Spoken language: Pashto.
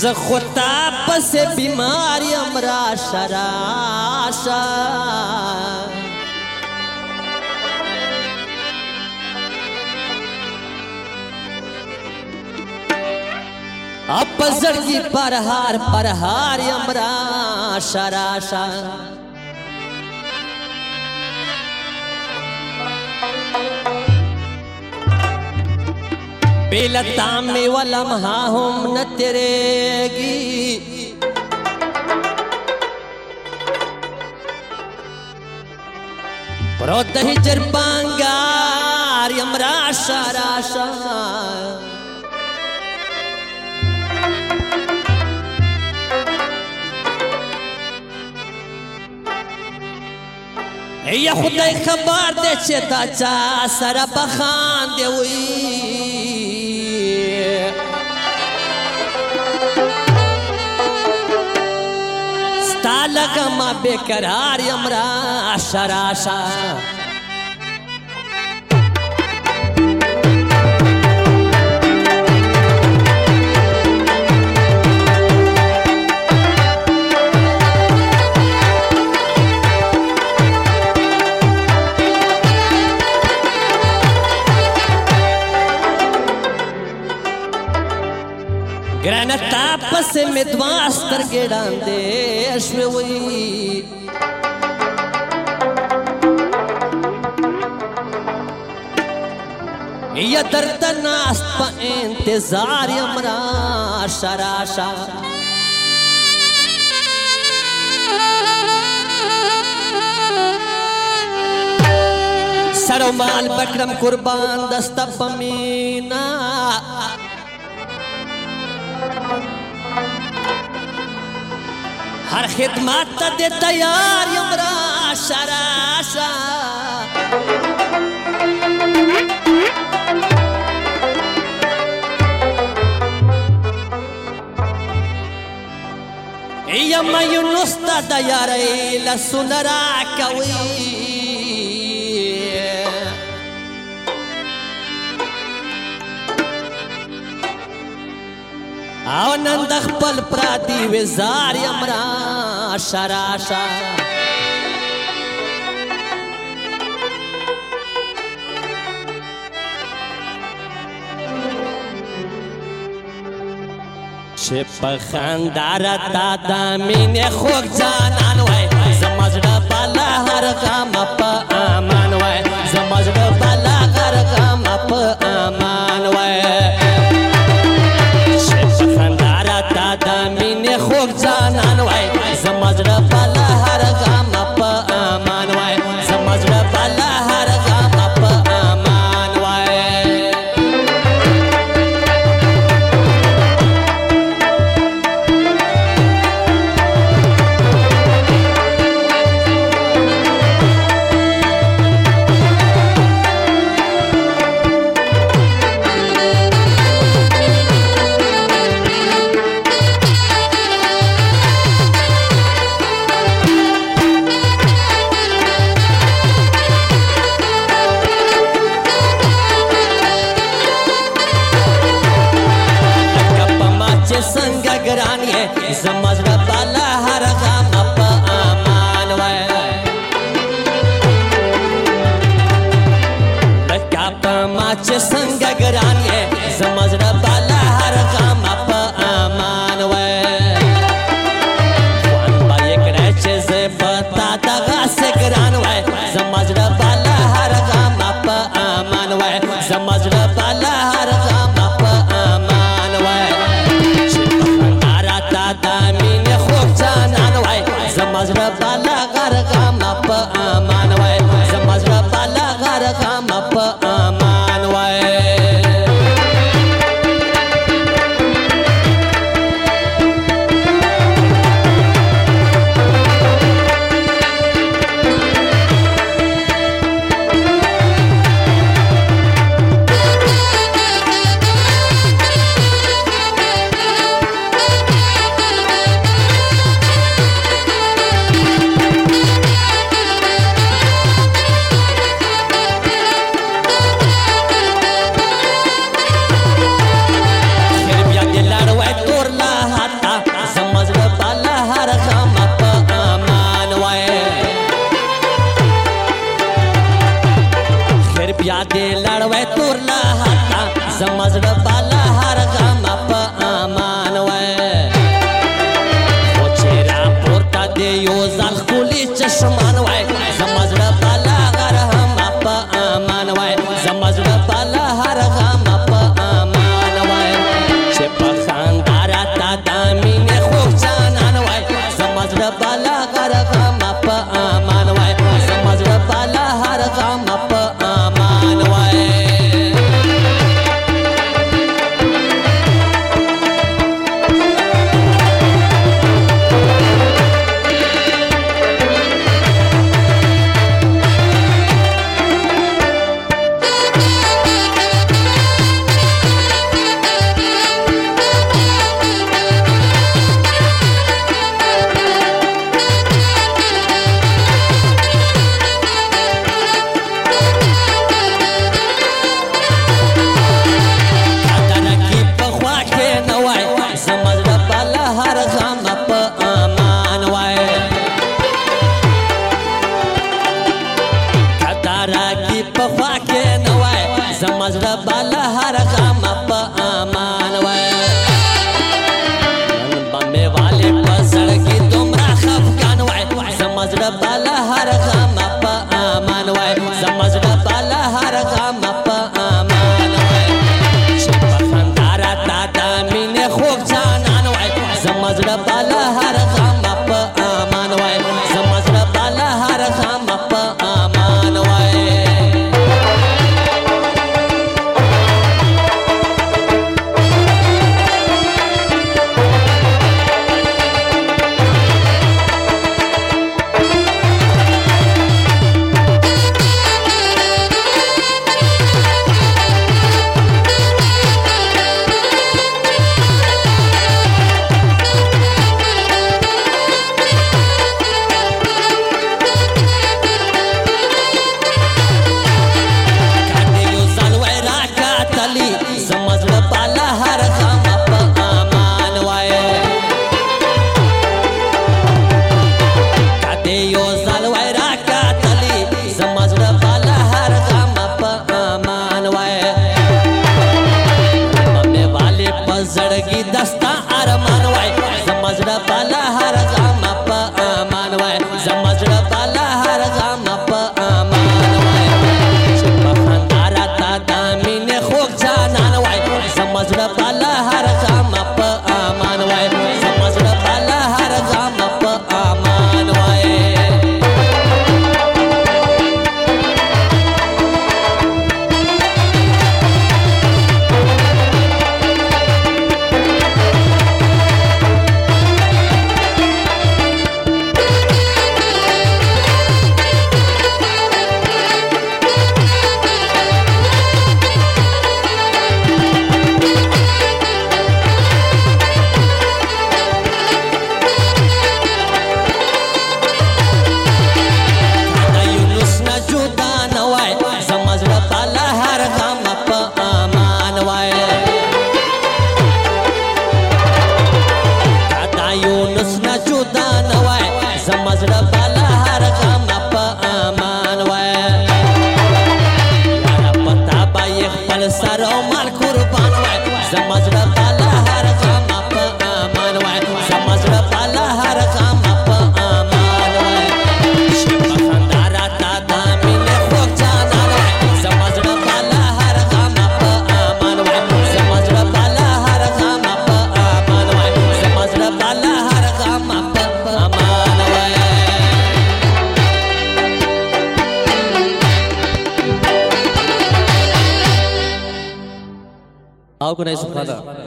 زخوتا پس بیماریم راشا راشا اپ زړګي پرهار پرهار یم راشا راشا بیلتا میں ولمحہ ہم نہ تیرے گی پروت ہجر پانگار یم راشا راشا یا خدای خبر دے چه دا چا سر بخان دے وی ستا لغما بیقرار یم راشا راشا گرانتا پس میں دواستر گیڑان دیش میں وی یا درد ناست پا انتظار یم راشا راشا سر و مال بکرم قربان دستا پمینا ہر خدمات تا دے تیار یم راشا راشا یم یونس تا دیاری لسنرا کوی او نند خپل پراتی وزار یم راشا راشا چه پخندار تا دا مین خوک جانان وای زمزد بالا هر غم پا امان وای زمزد بالا هر غم پا امان وای دا مین خوک جانان وای زمزد بالا هر غم پا امان وای زمزد بالا هر غم پا امان وای زمزد بالا هر غم پا امان وای لکا پا ماچ سنگ گرانی زمزد بالا هر غم پا امان وای وان با یک ریچ زبتا دغا سے گران وای زمزد بالا هر غم پا امان وای زمزد بالا هر غم پا امان وای دا مین خوک جانان وای زمزد بالا غر غم پا امان وای زمزد بالا غر غم پا امان وای کدی یو ځل ښکلي چشمان وای زما زړه بالا هر غمه په امان وای زما زړه بالا هر غمه په امان وای چې په خندا راته د مینې خوږ جانان وای زما زړه بالا هر غمه په امان وای زما زړه بالا هر غمه په امان وای راکی په خوا کې نه وای زما زړه بالا هر غمه په امان وای نن به مې والې په زړګي دومره خفګان وای زما زړه بالا هر غمه په امان وای زما زړه بالا هر غمه په امان وای چې په خندا راته د مینې خوږ جانان وای زما زړه بالا هر غمه په امان وای زما زړه بالا هر غمه په امان وای زما زړه بالا هر غمه په امان وای کدی یو ځل وای راکتلی زما زړه بالا هر غمه په امان وای مې والې په زړګي دستا ارمان وای زما زړه بالا هر غمه په امان وای زما زړه بالا هر غمه په امان وای چې په خندا راته د مینې خوږ جانان وای زما زړه بالا هر غمه په امان وای زما زړه بالا هر غمه په امان وای زما زړه بالا هر غمه په امان وای یاره پتا به یې خپل سر او مال قربان وای زما زړه بالا هر غمه په امان وای زما زړه بالا هر غمه په امان وای چې په خندا راته د مینې خوږ جانان وای زما زړه بالا هر غمه په امان وای زما زړه بالا هر غمه په امان وای زما زړه بالا هر غمه په امان आओ को नहीं सुखाना